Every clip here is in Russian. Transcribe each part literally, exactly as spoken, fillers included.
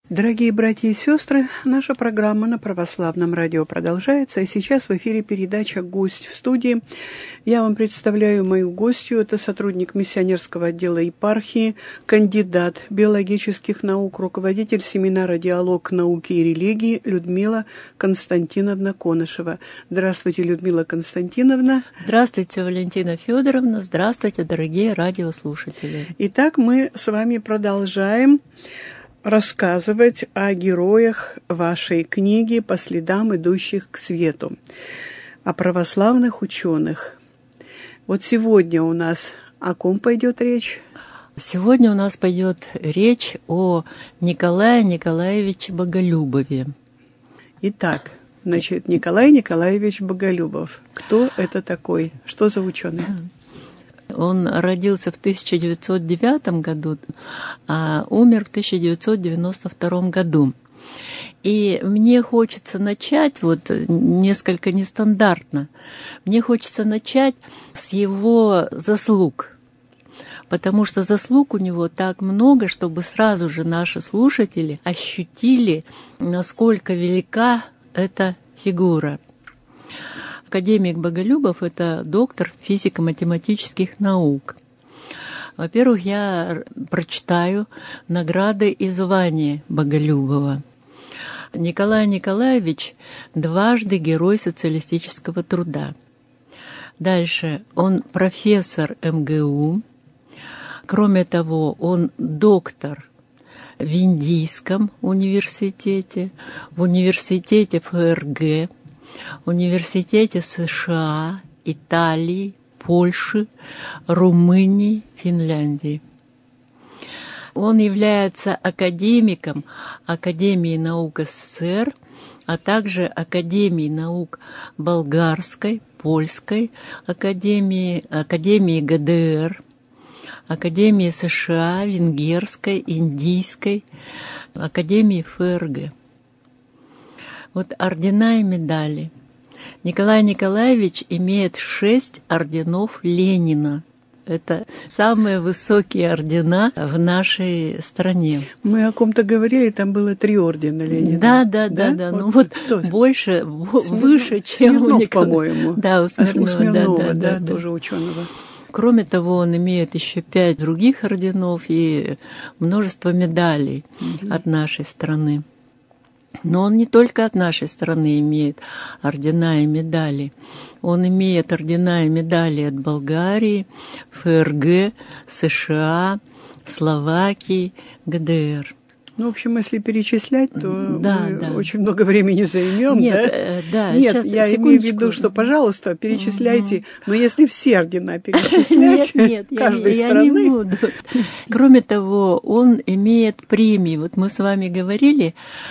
Дорогие братья и сестры, наша программа на Православном радио продолжается, и сейчас в эфире передача «Гость в студии». Я вам представляю мою гостью, это сотрудник миссионерского отдела епархии, кандидат биологических наук, руководитель семинара «Диалог науки и религии» Людмила Константиновна Конышева. Здравствуйте, Людмила Константиновна. Здравствуйте, Валентина Федоровна. Здравствуйте, дорогие радиослушатели. Итак, мы с вами продолжаем рассказывать о героях вашей книги «По следам идущих к свету», о православных ученых. Вот сегодня у нас о ком пойдет речь? Сегодня у нас пойдет речь о Николае Николаевиче Боголюбове. Итак, значит, Николай Николаевич Боголюбов. Кто это такой? Что за ученый? Он родился в тысяча девятьсот девятом году, а умер в тысяча девятьсот девяносто втором году. И мне хочется начать, вот несколько нестандартно, мне хочется начать с его заслуг, потому что заслуг у него так много, чтобы сразу же наши слушатели ощутили, насколько велика эта фигура. Академик Боголюбов – это доктор физико-математических наук. Во-первых, я прочитаю награды и звания Боголюбова. Николай Николаевич – дважды Герой социалистического труда. Дальше он профессор эм гэ у. Кроме того, он доктор в Индийском университете, в университете эф эр гэ, университете США, Италии, Польши, Румынии, Финляндии. Он является академиком Академии наук эс эс эс эр, а также Академии наук Болгарской, Польской, Академии, Академии гэ дэ эр, Академии США, Венгерской, Индийской, Академии эф эр гэ. Вот ордена и медали. Николай Николаевич имеет шесть орденов Ленина. Это самые высокие ордена в нашей стране. Мы о ком-то говорили, там было три ордена Ленина. Да, да, да, да. да. Вот ну вот кто? Больше, Смирнов, выше, чем Смирнов, у Николая. по-моему. Да, у Смирнова, у Смирнова да, да, да, да, тоже да. ученого. Кроме того, он имеет еще пять других орденов и множество медалей угу. от нашей страны. Но он не только от нашей страны имеет ордена и медали. Он имеет ордена и медали от Болгарии, эф эр гэ, США, Словакии, гэ дэ эр. Ну, в общем, если перечислять, то да, мы да. очень много времени займем. Нет, да? э, да, Нет, сейчас, я секундочку. имею в виду, что, пожалуйста, перечисляйте. Угу. Но если все ордена перечислять нет, нет, каждой я, страны... Я не буду. Кроме того, он имеет премии. Вот мы с вами говорили,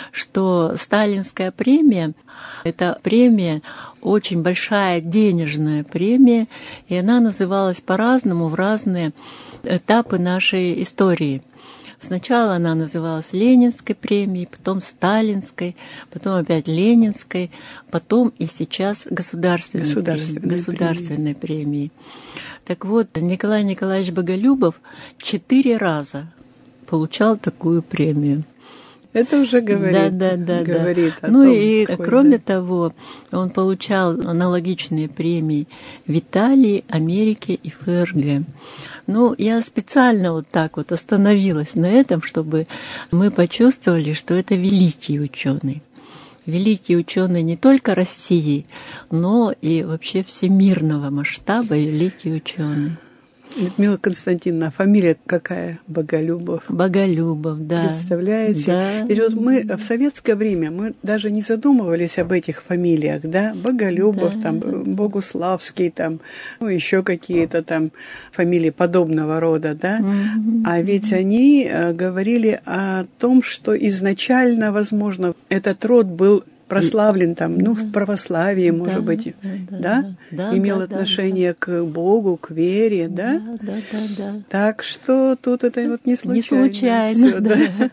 что сталинская премия – это премия, очень большая денежная премия, и она называлась по-разному в разные этапы нашей истории. Сначала она называлась Ленинской премией, потом Сталинской, потом опять Ленинской, потом и сейчас Государственной, Государственной, премией, Государственной премией. Так вот, Николай Николаевич Боголюбов четыре раза получал такую премию. Это уже говорит, да, да, да, говорит да. о ну том, и какой, кроме да. того, он получал аналогичные премии в Италии, Америке и эф эр гэ. Ну, я специально вот так вот остановилась на этом, чтобы мы почувствовали, что это великий ученый. Великий ученый не только России, но и вообще всемирного масштаба великий ученый. Людмила Константиновна, фамилия какая? Боголюбов. Боголюбов, да. Представляете? Да. Ведь вот мы в советское время мы даже не задумывались об этих фамилиях, да? Боголюбов, да. там, Богуславский, там, ну, еще какие-то там фамилии подобного рода, да? Mm-hmm. А ведь они говорили о том, что изначально, возможно, этот род был прославлен там, ну, в православии, да, может быть, да, да? Да, имел да, отношение да, к Богу, к вере, да? Да, да, да, да. Так что тут это вот не случайно. Не случайно, всё, да. да.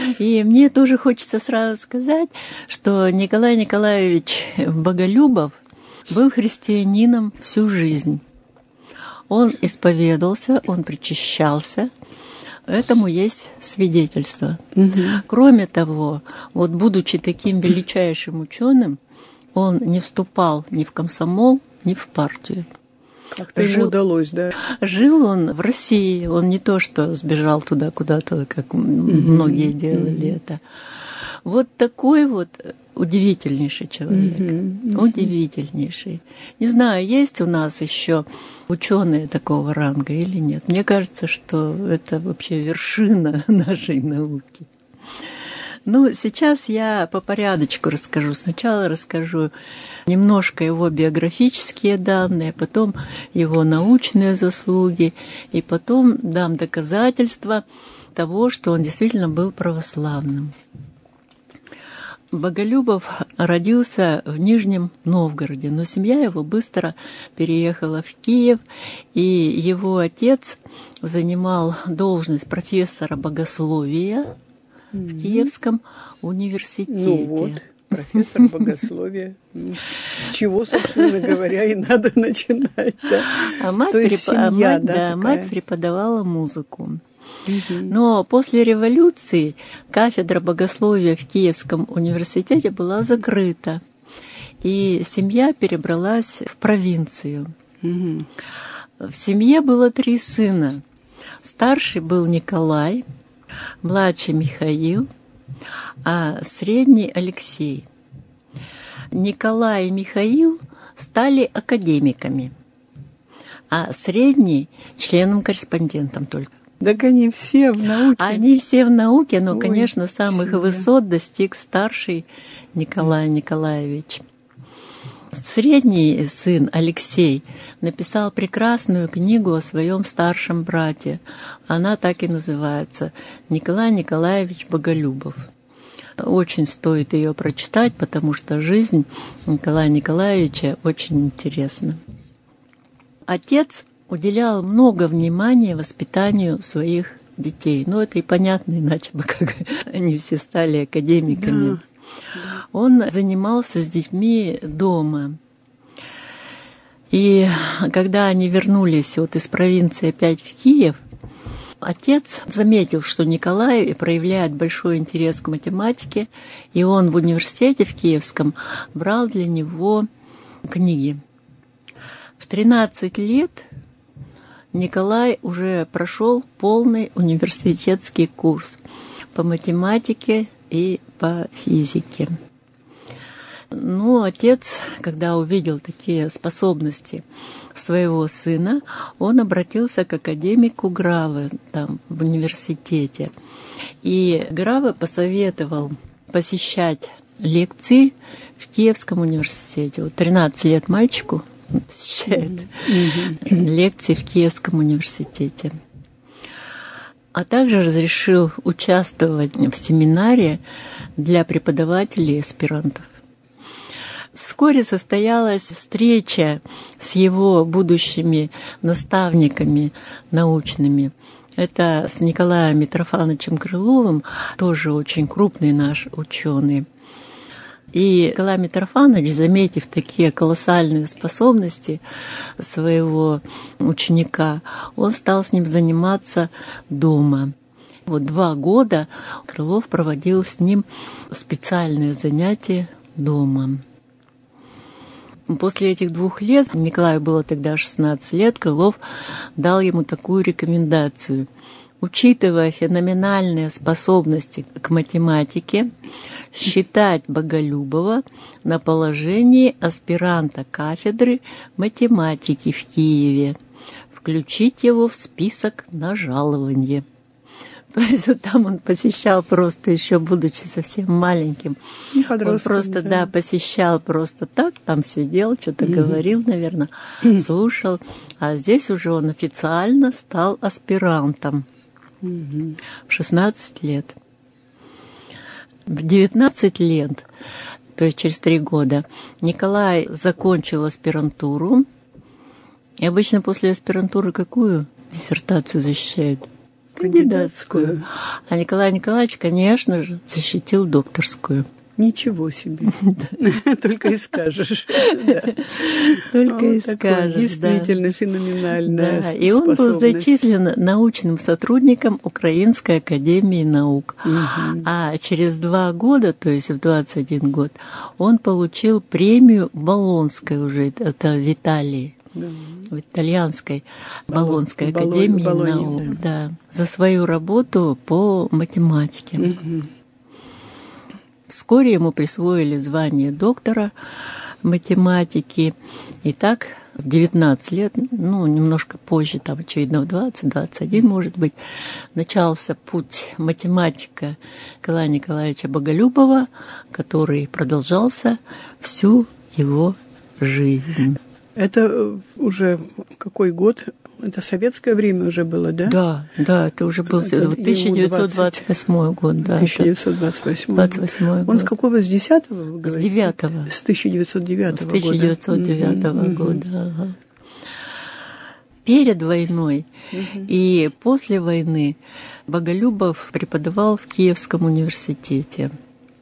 И мне тоже хочется сразу сказать, что Николай Николаевич Боголюбов был христианином всю жизнь. Он исповедовался, он причащался, этому есть свидетельство. Угу. Кроме того, вот будучи таким величайшим ученым, он не вступал ни в комсомол, ни в партию. Как-то ему удалось, да? Жил он в России, он не то что сбежал туда куда-то, как многие делали это. Вот такой вот удивительнейший человек, удивительнейший. Не знаю, есть у нас еще ученые такого ранга или нет. Мне кажется, что это вообще вершина нашей науки. Ну, сейчас я по порядочку расскажу. Сначала расскажу немножко его биографические данные, потом его научные заслуги, и потом дам доказательства того, что он действительно был православным. Боголюбов родился в Нижнем Новгороде, но семья его быстро переехала в Киев, и его отец занимал должность профессора богословия в Киевском университете. Ну вот, профессор богословия. С чего, собственно говоря, и надо начинать. Да? А мать, То есть преп... семья, а мать, да, да, такая. мать преподавала музыку. Угу. Но после революции кафедра богословия в Киевском университете была закрыта, и семья перебралась в провинцию. Угу. В семье было три сына. Старший был Николай, младший Михаил, а средний Алексей. Николай и Михаил стали академиками, а средний — членом-корреспондентом только. Так они все в науке. Они все в науке, но, Ой, конечно, самых сильно. высот достиг старший Николай Николаевич. Средний сын Алексей написал прекрасную книгу о своем старшем брате. Она так и называется «Николай Николаевич Боголюбов». Очень стоит ее прочитать, потому что жизнь Николая Николаевича очень интересна. Отец уделял много внимания воспитанию своих детей. Ну, это и понятно, иначе бы как они все стали академиками. Да. Он занимался с детьми дома. И когда они вернулись вот из провинции опять в Киев, отец заметил, что Николай проявляет большой интерес к математике, и он в университете в Киевском брал для него книги. В тринадцать лет Николай уже прошел полный университетский курс по математике и по физике. Ну, отец, когда увидел такие способности своего сына, он обратился к академику Граве там, в университете. И Граве посоветовал посещать лекции в Киевском университете. Вот тринадцать лет мальчику посещает mm-hmm. лекции в Киевском университете. А также разрешил участвовать в семинаре для преподавателей и аспирантов. Вскоре состоялась встреча с его будущими наставниками научными. Это с Николаем Митрофановичем Крыловым, тоже очень крупный наш ученый. И Николай Митрофанович, заметив такие колоссальные способности своего ученика, он стал с ним заниматься дома. Вот два года Крылов проводил с ним специальные занятия дома. После этих двух лет, Николаю было тогда шестнадцать лет, Крылов дал ему такую рекомендацию. Учитывая феноменальные способности к математике, считать Боголюбова на положении аспиранта кафедры математики в Киеве, включить его в список на жалование. То есть вот там он посещал просто, еще будучи совсем маленьким, он просто, да. да, посещал просто так, там сидел, что-то mm-hmm. говорил, наверное, mm-hmm. слушал, а здесь уже он официально стал аспирантом. В шестнадцать лет. В девятнадцать лет, то есть через три года, Николай закончил аспирантуру. И обычно после аспирантуры какую диссертацию защищают? Кандидатскую. А Николай Николаевич, конечно же, защитил докторскую. Ничего себе. Только и скажешь. Только и скажешь. Действительно феноменальная способность. И он был зачислен научным сотрудником Украинской академии наук. А через два года, то есть в двадцать один год, он получил премию Болонской уже, это в Италии. Да. В итальянской Болонской Болон, академии Болон, наук, да. Да, за свою работу по математике. Угу. Вскоре ему присвоили звание доктора математики. И так в девятнадцать лет, ну, немножко позже, там, очевидно, в двадцать двадцать один, может быть, начался путь математика Николая Николаевича Боголюбова, который продолжался всю его жизнь. Это уже какой год? Это советское время уже было, да? Да, да, это уже был это тысяча девятьсот двадцать восьмой год. Да, тысяча девятьсот двадцать восьмой. двадцать восьмой год. Он с какого? С десятого, вы говорите? С девятого. С тысяча девятьсот девятого года. С тысяча девятьсот девятого mm-hmm. года, ага. Перед войной mm-hmm. и после войны Боголюбов преподавал в Киевском университете.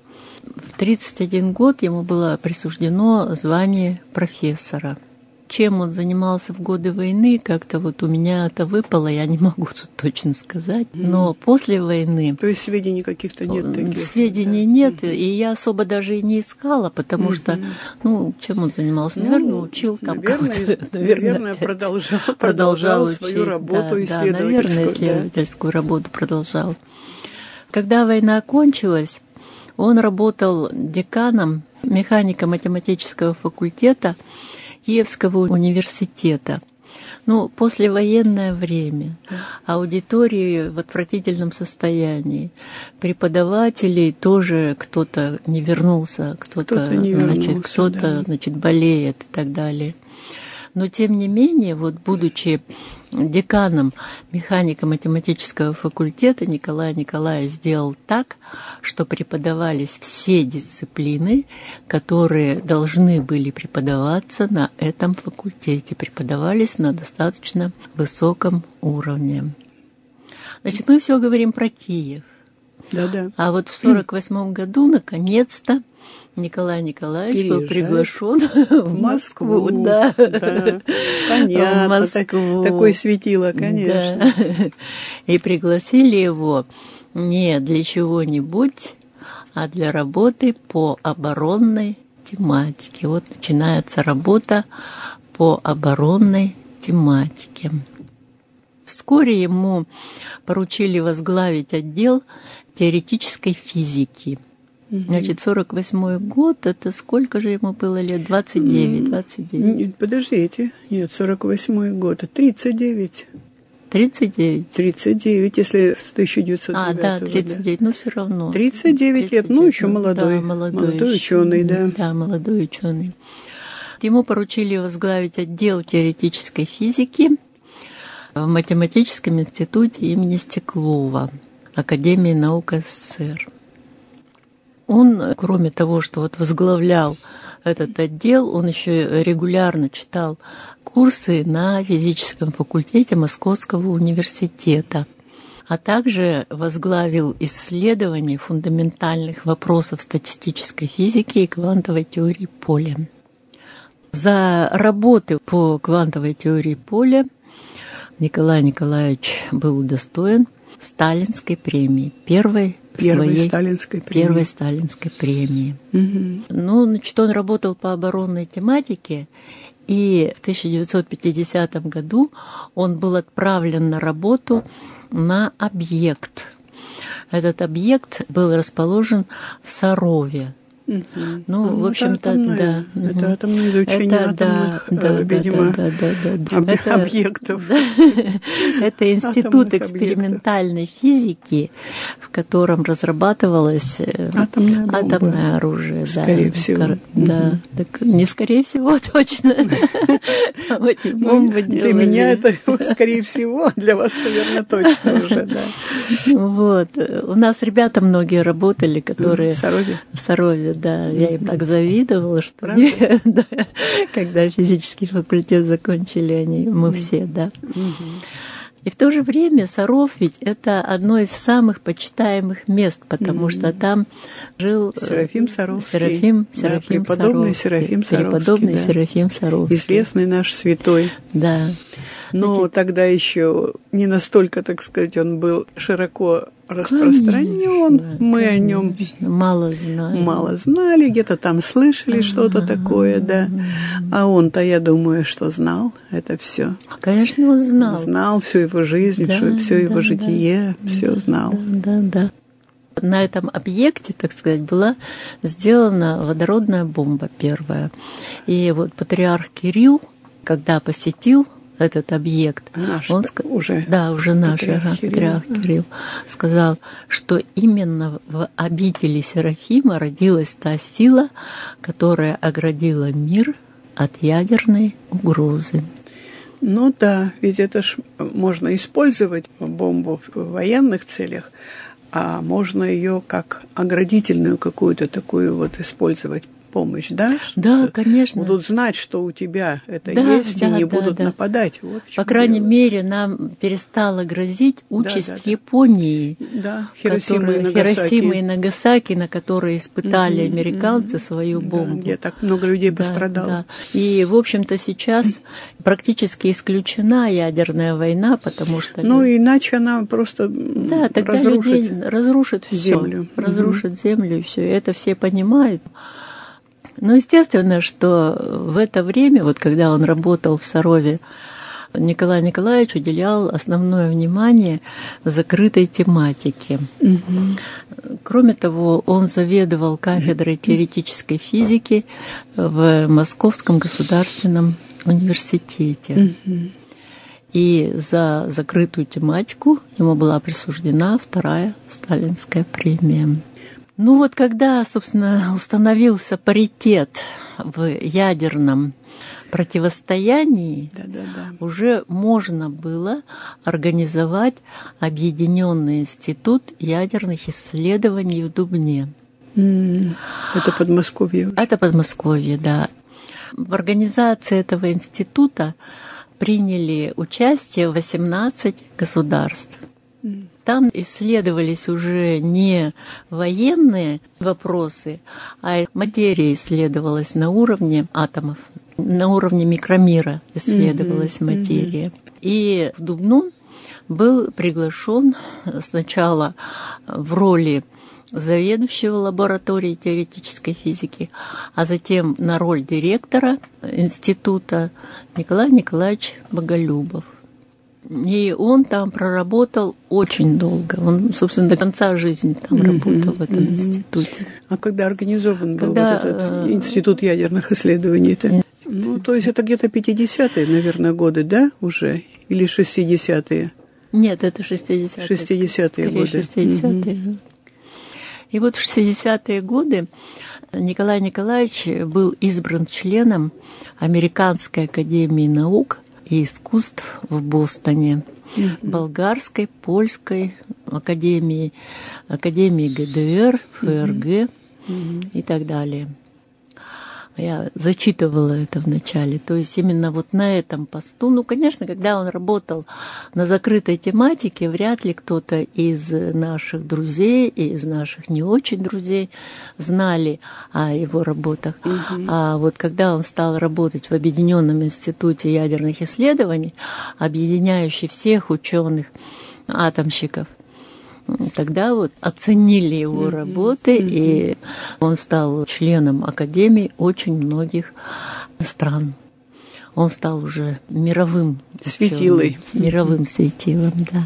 В тридцать один год ему было присуждено звание профессора. Чем он занимался в годы войны, как-то вот у меня это выпало, я не могу тут точно сказать. Но mm. после войны... То есть сведений каких-то нет таких? Сведений да? нет, mm-hmm. и я особо даже и не искала, потому mm-hmm. что, ну, чем он занимался? Наверное, ну, учил там наверное, кого-то. Наверное, наверное продолжал, продолжал, продолжал свою работу да, исследовательскую. Да, наверное, исследовательскую да. работу продолжал. Когда война окончилась, он работал деканом механико-математического факультета Киевского университета. Ну, послевоенное время, аудитории в отвратительном состоянии, преподавателей тоже кто-то не вернулся, кто-то, кто-то, не вернулся, значит, кто-то да. значит, болеет и так далее. Но, тем не менее, вот, будучи деканом механико-математического факультета, Николай Николаевич сделал так, что преподавались все дисциплины, которые должны были преподаваться на этом факультете, преподавались на достаточно высоком уровне. Значит, мы все говорим про Киев. Да-да. А вот в сорок восьмом году, наконец-то, Николай Николаевич Переезжает. был приглашен в Москву. Москву. Да. Да. Понятно. В Москву. Такое светило, конечно. Да. И пригласили его не для чего-нибудь, а для работы по оборонной тематике. Вот начинается работа по оборонной тематике. Вскоре ему поручили возглавить отдел теоретической физики. Значит, сорок восьмой год, это сколько же ему было лет? двадцать девять, двадцать девять. Нет, подождите, нет, сорок восьмой год, тридцать девять. тридцать девять? тридцать девять, если с тысяча девятьсот девятого. А, да, тридцать девять, да. Ну все равно. тридцать девять лет, ну еще молодой, да, молодой, молодой ученый, да. Да, молодой ученый. Ему поручили возглавить отдел теоретической физики в математическом институте имени Стеклова, Академии наук СССР. Он, кроме того, что вот возглавлял этот отдел, он еще регулярно читал курсы на физическом факультете Московского университета, а также возглавил исследования фундаментальных вопросов статистической физики и квантовой теории поля. За работы по квантовой теории поля Николай Николаевич был удостоен Сталинской премии, первой Первой своей, сталинской премии. Первой сталинской премии. Угу. Ну, значит, он работал по оборонной тематике, и в тысяча девятьсот пятидесятом году он был отправлен на работу на объект. Этот объект был расположен в Сарове. Угу. Ну, ну, в общем-то, да. Это атомное изучение это, атомных, да, видимо, да, да, да, да, об, это, объектов. Да, это институт экспериментальной объектов. физики, в котором разрабатывалось атомное, атомное оружие. Скорее да, всего. Скор... Угу. Да, так, не скорее всего, точно. Там эти бомбы Для делали. меня это, скорее всего, для вас, наверное, точно уже, да. Вот. У нас ребята многие работали, которые... В Сарове? В Сарове, да. Я им так завидовала, что не, да, когда физический факультет закончили они, мы все, да. И в то же время Саров ведь это одно из самых почитаемых мест, потому mm-hmm. что там жил Серафим Саровский. Серафим, Серафим да, преподобный Саровский. Серафим Саровский. Преподобный да. Серафим Саровский. Известный наш святой. Да. Но Значит, тогда еще не настолько, так сказать, он был широко распространен. Конечно, Мы конечно. о нем мало знали. Мало знали, где-то там слышали что-то такое, да. А он-то, я думаю, что знал это все. Конечно, он знал. Знал всю его жизнь, да, все, все да, его житие, да, все знал. Да, да, да. На этом объекте, так сказать, была сделана водородная бомба первая. И вот патриарх Кирилл, когда посетил этот объект, наш, он уже да, уже наш патриарх Кирилл, патриарх Кирилл сказал, что именно в обители Серафима родилась та сила, которая оградила мир от ядерной угрозы. Ну да, ведь это ж можно использовать бомбу в военных целях, а можно ее как оградительную какую-то такую вот использовать помощь, да? Да, конечно. Будут знать, что у тебя это да, есть, да, и не да, будут да. нападать. Вот По крайней дело. мере, нам перестала грозить участь да, да, да. Японии, да, Хиросима, которые, и Нагасаки. Хиросима и Нагасаки, на которые испытали угу, американцы угу. свою бомбу. Да, где так много людей да, пострадало. Да. И, в общем-то, сейчас практически исключена ядерная война, потому что... Ну, иначе она просто да, тогда разрушит, людей разрушит землю. Все, разрушит угу. землю, и все. И это все понимают. Ну, естественно, что в это время, вот когда он работал в Сарове, Николай Николаевич уделял основное внимание закрытой тематике. Угу. Кроме того, он заведовал кафедрой теоретической физики в Московском государственном университете. Угу. И за закрытую тематику ему была присуждена вторая сталинская премия. Ну вот когда, собственно, установился паритет в ядерном противостоянии, да, да, да. уже можно было организовать Объединенный институт ядерных исследований в Дубне. Mm, это Подмосковье. Это Подмосковье, да. В организации этого института приняли участие восемнадцать государств. Mm. Там исследовались уже не военные вопросы, а материя исследовалась на уровне атомов, на уровне микромира исследовалась mm-hmm. материя. Mm-hmm. И в Дубну был приглашен сначала в роли заведующего лабораторией теоретической физики, а затем на роль директора института Николай Николаевич Боголюбов. И он там проработал очень долго. Он, собственно, до конца жизни там mm-hmm, работал в этом mm-hmm. институте. А когда организован когда, был вот этот институт ядерных исследований-то? Ну, то есть это где-то пятидесятые, наверное, годы, да, уже? Или шестидесятые? Нет, это шестидесятые. шестидесятые годы. шестидесятые. Mm-hmm. И вот в шестидесятые годы Николай Николаевич был избран членом Американской академии наук и искусств в Бостоне, mm-hmm. болгарской, польской академии, академии ГДР, ФРГ mm-hmm. и так далее. Я зачитывала это вначале. То есть именно вот на этом посту, ну, конечно, когда он работал на закрытой тематике, вряд ли кто-то из наших друзей и из наших не очень друзей знали о его работах. Угу. А вот когда он стал работать в Объединенном институте ядерных исследований, объединяющий всех ученых, атомщиков, тогда вот оценили его mm-hmm. работы, mm-hmm. и он стал членом Академии очень многих стран. Он стал уже мировым светилой. Ученым, мировым mm-hmm. светилом, да.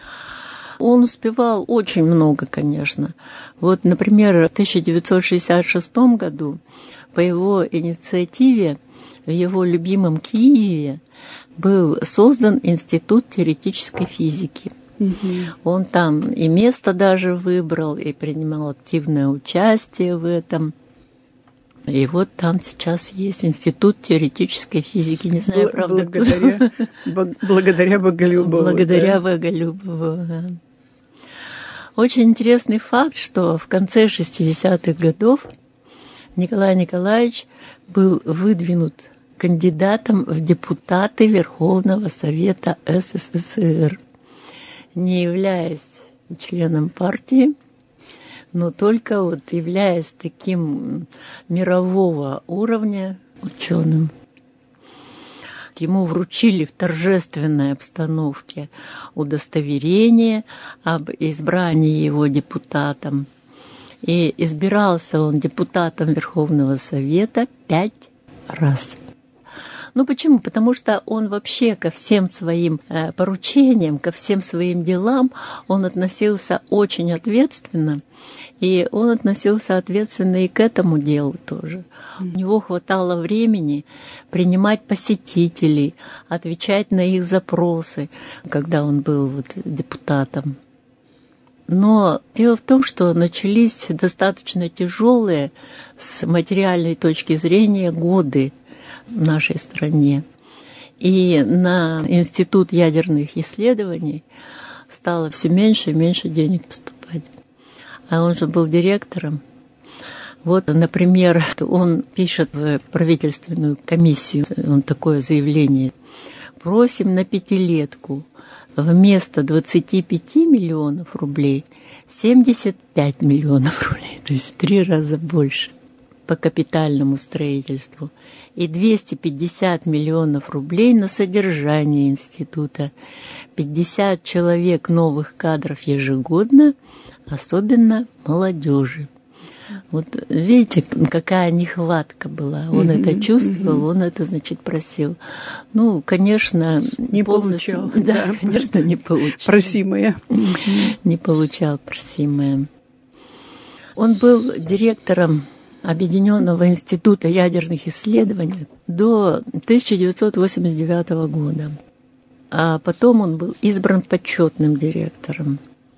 Он успевал очень много, конечно. Вот, например, в тысяча девятьсот шестьдесят шестом году по его инициативе в его любимом Киеве был создан Институт теоретической физики. Mm-hmm. Он там и место даже выбрал, и принимал активное участие в этом. И вот там сейчас есть Институт теоретической физики. Не знаю, Бл- правда, благодаря, кто... благодаря Боголюбову. Благодаря да? Боголюбову, да. Очень интересный факт, что в конце шестидесятых годов Николай Николаевич был выдвинут кандидатом в депутаты Верховного Совета СССР. не являясь членом партии, но только вот являясь таким мирового уровня ученым. Ему вручили в торжественной обстановке удостоверение об избрании его депутатом. И избирался он депутатом Верховного Совета пять раз. Ну почему? Потому что он вообще ко всем своим э, поручениям, ко всем своим делам, он относился очень ответственно. И он относился ответственно и к этому делу тоже. У него хватало времени принимать посетителей, отвечать на их запросы, когда он был вот депутатом. Но дело в том, что начались достаточно тяжелые с материальной точки зрения годы в нашей стране. И на Институт ядерных исследований стало все меньше и меньше денег поступать. А он же был директором. Вот, например, он пишет в правительственную комиссию, он такое заявление: просим на пятилетку вместо двадцати пяти миллионов рублей семьдесят пять миллионов рублей, то есть в три раза больше по капитальному строительству, и двести пятьдесят миллионов рублей на содержание института, пятьдесят человек новых кадров ежегодно, особенно молодежи. Вот видите, какая нехватка была. Он mm-hmm, это чувствовал, mm-hmm. он это, значит, просил. Ну, конечно, не полностью, получал. Да, да, конечно, не получал. Просимое. Mm-hmm. Не получал просимое. Он был директором Объединенного института ядерных исследований до тысяча девятьсот восемьдесят девятого года. А потом он был избран почетным директором.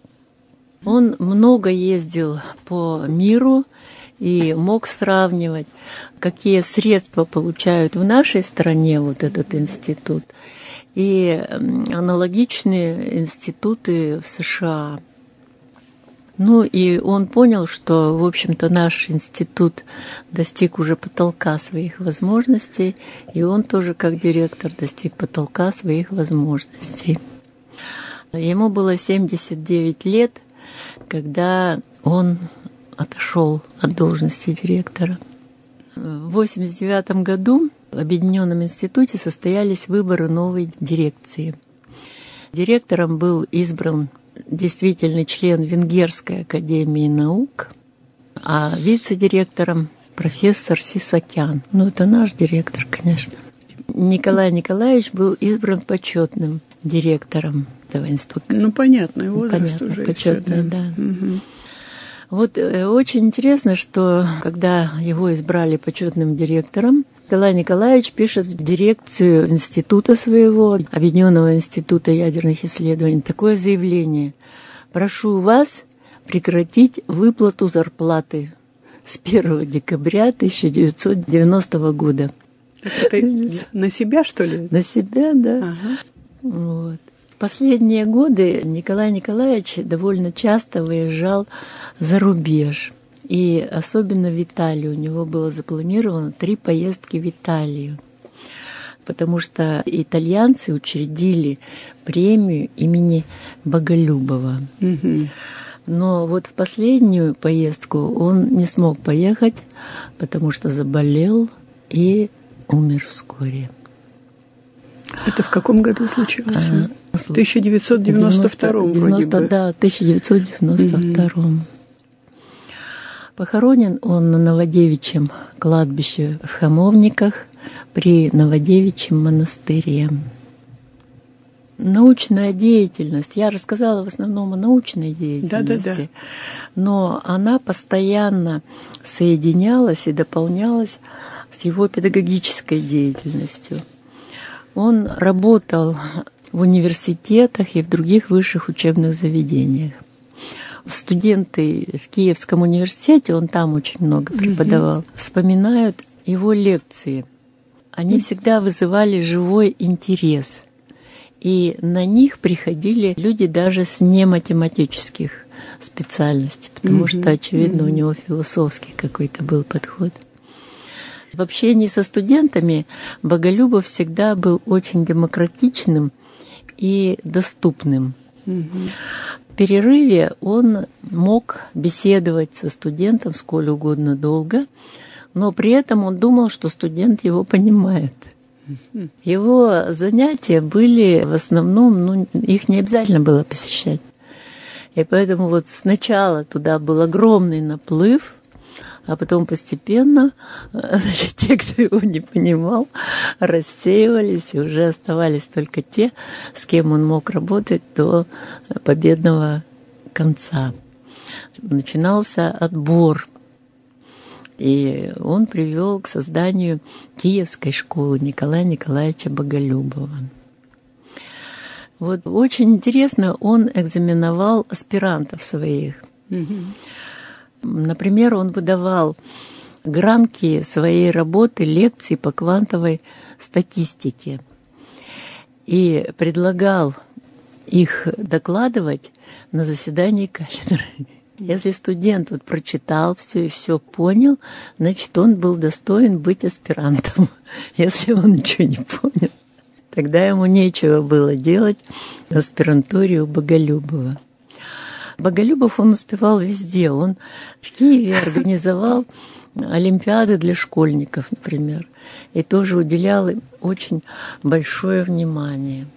Он много ездил по миру и мог сравнивать, какие средства получают в нашей стране вот этот институт и аналогичные институты в США. Ну и он понял, что, в общем-то, наш институт достиг уже потолка своих возможностей, и он тоже, как директор, достиг потолка своих возможностей. Ему было семьдесят девять лет, когда он отошел от должности директора. В восемьдесят девятом году в Объединенном институте состоялись выборы новой дирекции. Директором был избран действительный член Венгерской академии наук, а вице-директором профессор Сисакян. Ну, это наш директор, конечно. Николай Николаевич был избран почетным директором этого института. Ну, понятно, его возраст понятно, уже. Почетный, все, да. да. Угу. Вот э, очень интересно, что когда его избрали почетным директором, Николай Николаевич пишет в дирекцию института своего, Объединенного института ядерных исследований, такое заявление: прошу вас прекратить выплату зарплаты с первого декабря тысяча девятьсот девяностого года. Это на себя, что ли? На себя, да. Ага. Вот. В последние годы Николай Николаевич довольно часто выезжал за рубеж. И особенно в Италию. У него было запланировано три поездки в Италию. Потому что итальянцы учредили премию имени Боголюбова. Угу. Но вот в последнюю поездку он не смог поехать, потому что заболел и умер вскоре. Это в каком году случилось? А, в тысяча девятьсот девяносто втором вроде бы. Да, в тысяча девятьсот девяносто втором. Угу. Похоронен он на Новодевичьем кладбище в Хамовниках при Новодевичьем монастыре. Научная деятельность. Я рассказала в основном о научной деятельности, да, да, да. но она постоянно соединялась и дополнялась с его педагогической деятельностью. Он работал в университетах и в других высших учебных заведениях. Студенты в Киевском университете, он там очень много преподавал, mm-hmm. вспоминают его лекции. Они mm-hmm. всегда вызывали живой интерес. И на них приходили люди даже с нематематических специальностей, потому mm-hmm. что, очевидно, mm-hmm. у него философский какой-то был подход. В общении со студентами Боголюбов всегда был очень демократичным и доступным. Угу. В перерыве он мог беседовать со студентом сколь угодно долго, но при этом он думал, что студент его понимает. Его занятия были в основном, ну, их не обязательно было посещать. И поэтому вот сначала туда был огромный наплыв, а потом постепенно, значит, те, кто его не понимал, рассеивались, и уже оставались только те, с кем он мог работать до победного конца. Начинался отбор, и он привел к созданию Киевской школы Николая Николаевича Боголюбова. Вот очень интересно, он экзаменовал аспирантов своих. Mm-hmm. Например, он выдавал гранки своей работы, лекций по квантовой статистике и предлагал их докладывать на заседании кафедры. Если студент вот прочитал все и все понял, значит, он был достоин быть аспирантом. Если он ничего не понял, тогда ему нечего было делать в аспирантуре у Боголюбова. Боголюбов он успевал везде. Он в Киеве организовал олимпиады для школьников, например, и тоже уделял им очень большое внимание.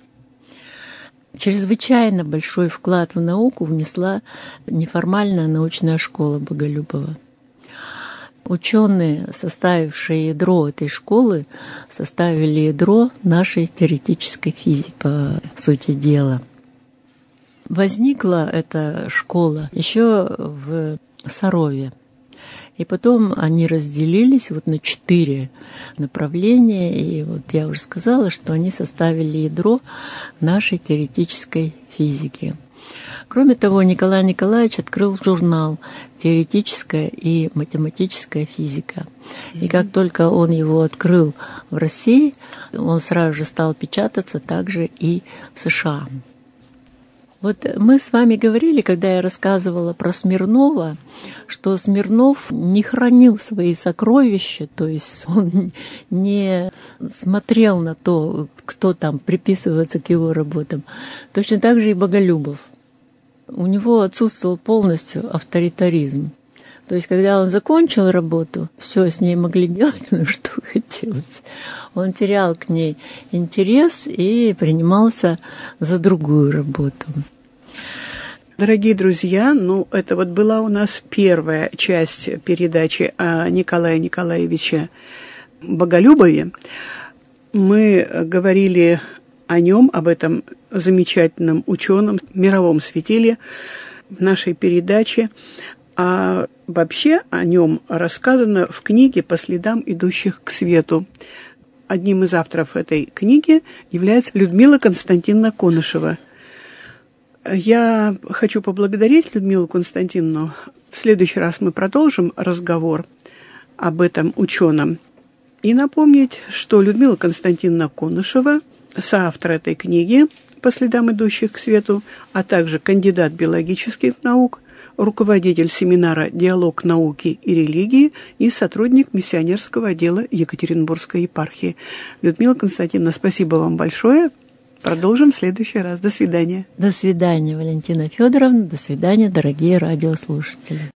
Чрезвычайно большой вклад в науку внесла неформальная научная школа Боголюбова. Ученые, составившие ядро этой школы, составили ядро нашей теоретической физики, по сути дела. Возникла эта школа еще в Сарове. И потом они разделились вот на четыре направления. И вот я уже сказала, что они составили ядро нашей теоретической физики. Кроме того, Николай Николаевич открыл журнал «Теоретическая и математическая физика». Mm-hmm. И как только он его открыл в России, он сразу же стал печататься также и в США. Вот мы с вами говорили, когда я рассказывала про Смирнова, что Смирнов не хранил свои сокровища, то есть он не смотрел на то, кто там приписывается к его работам. Точно так же и Боголюбов. У него отсутствовал полностью авторитаризм. То есть, когда он закончил работу, все с ней могли делать, ну, что хотелось. Он терял к ней интерес и принимался за другую работу. Дорогие друзья, ну, это вот была у нас первая часть передачи о Николае Николаевиче Боголюбове. Мы говорили о нем, об этом замечательном ученом, мировом светиле в нашей передаче. А вообще о нем рассказано в книге «По следам идущих к свету». Одним из авторов этой книги является Людмила Константиновна Конышева. Я хочу поблагодарить Людмилу Константиновну. В следующий раз мы продолжим разговор об этом ученом. И напомнить, что Людмила Константиновна Конышева, соавтор этой книги «По следам идущих к свету», а также кандидат биологических наук, руководитель семинара «Диалог науки и религии» и сотрудник миссионерского отдела Екатеринбургской епархии. Людмила Константиновна, спасибо вам большое. Продолжим в следующий раз. До свидания. До свидания, Валентина Федоровна. До свидания, дорогие радиослушатели.